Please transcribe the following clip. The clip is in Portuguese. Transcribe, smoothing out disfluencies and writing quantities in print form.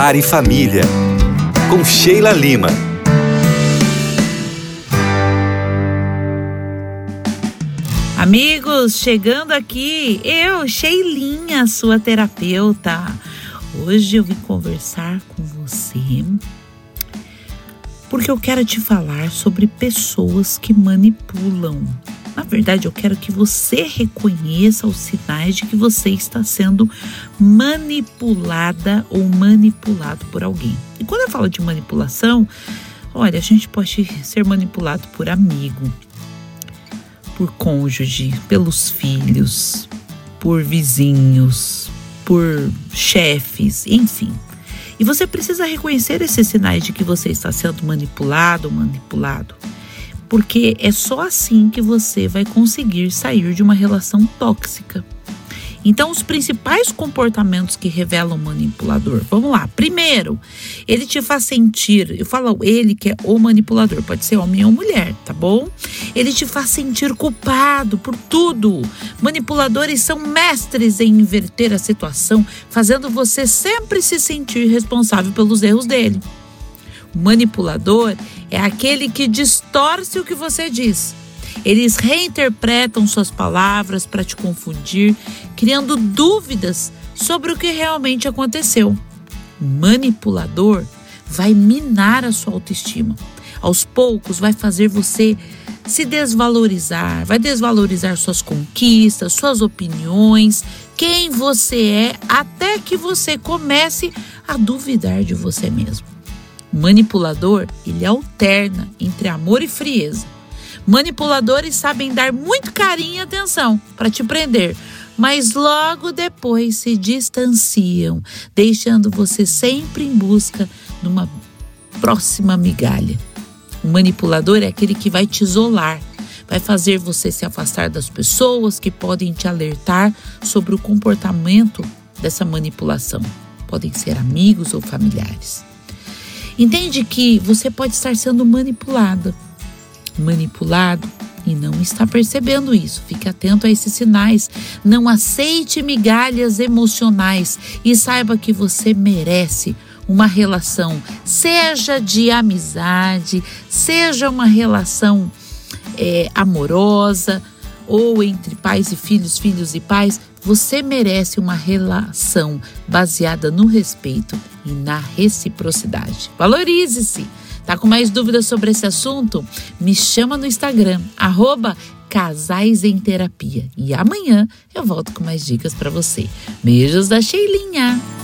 Lar e Família, com Sheila Lima. Amigos, chegando aqui, eu, Sheilinha, sua terapeuta. Hoje eu vim conversar com você porque eu quero te falar sobre pessoas que manipulam. Na verdade, eu quero que você reconheça os sinais de que você está sendo manipulada ou manipulado por alguém. E quando eu falo de manipulação, olha, a gente pode ser manipulado por amigo, por cônjuge, pelos filhos, por vizinhos, por chefes, enfim. E você precisa reconhecer esses sinais de que você está sendo manipulado ou manipulado. Porque é só assim que você vai conseguir sair de uma relação tóxica. Então, os principais comportamentos que revelam o manipulador. Vamos lá. Primeiro, ele te faz sentir, eu falo ele que é o manipulador, pode ser homem ou mulher, tá bom? Ele te faz sentir culpado por tudo. Manipuladores são mestres em inverter a situação, fazendo você sempre se sentir responsável pelos erros dele. O manipulador é aquele que distorce o que você diz. Eles reinterpretam suas palavras para te confundir, criando dúvidas sobre o que realmente aconteceu. O manipulador vai minar a sua autoestima. Aos poucos vai fazer você se desvalorizar, vai desvalorizar suas conquistas, suas opiniões, quem você é, até que você comece a duvidar de você mesmo. O manipulador, ele alterna entre amor e frieza. Manipuladores sabem dar muito carinho e atenção para te prender, mas logo depois se distanciam, deixando você sempre em busca de uma próxima migalha. O manipulador é aquele que vai te isolar, vai fazer você se afastar das pessoas que podem te alertar sobre o comportamento dessa manipulação. Podem ser amigos ou familiares. Entende que você pode estar sendo manipulado e não está percebendo isso. Fique atento a esses sinais. Não aceite migalhas emocionais e saiba que você merece uma relação, seja de amizade, seja uma relação amorosa ou entre pais e filhos, filhos e pais. Você merece uma relação baseada no respeito e na reciprocidade. Valorize-se! Tá com mais dúvidas sobre esse assunto? Me chama no Instagram, @Casais em Terapia. E amanhã eu volto com mais dicas para você. Beijos da Sheilinha!